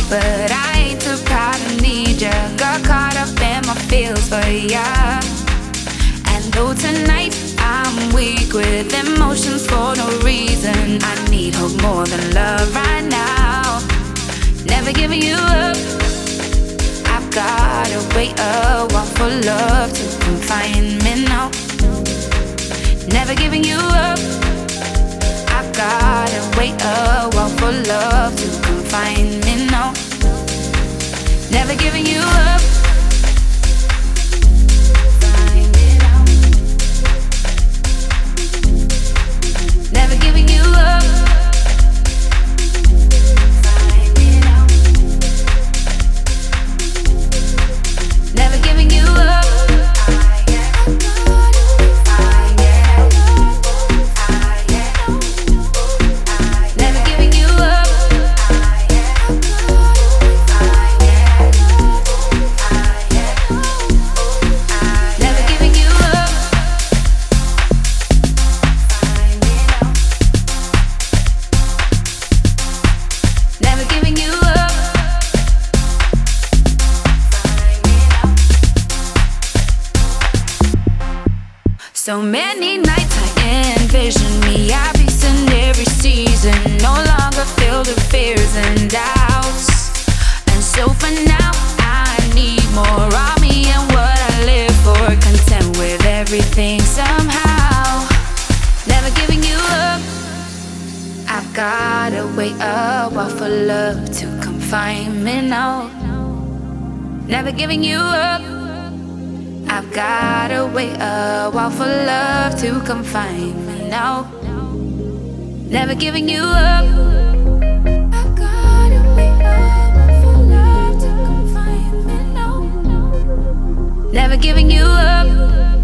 but I ain't too proud to need ya. Got caught up in my feels for ya. And though tonight I'm weak with emotions for no reason, I need hope more than love right now. Never giving you up. I've gotta wait a while for love to confine me now. Never giving you up. I've gotta wait a while for love to confine me now. Never giving you up. Find it out. Never giving you up. Find it out. Never giving you up. So many nights I envision me at peace in every season, no longer filled with fears and doubts. And so for now I need more of me and what I live for, content with everything somehow. Never giving you up. I've gotta wait a while for love to confine me now. Never giving you up. I've gotta wait a while for love to confine me now. Never giving you up. I've gotta wait a while for love to confine me now. Never giving you up.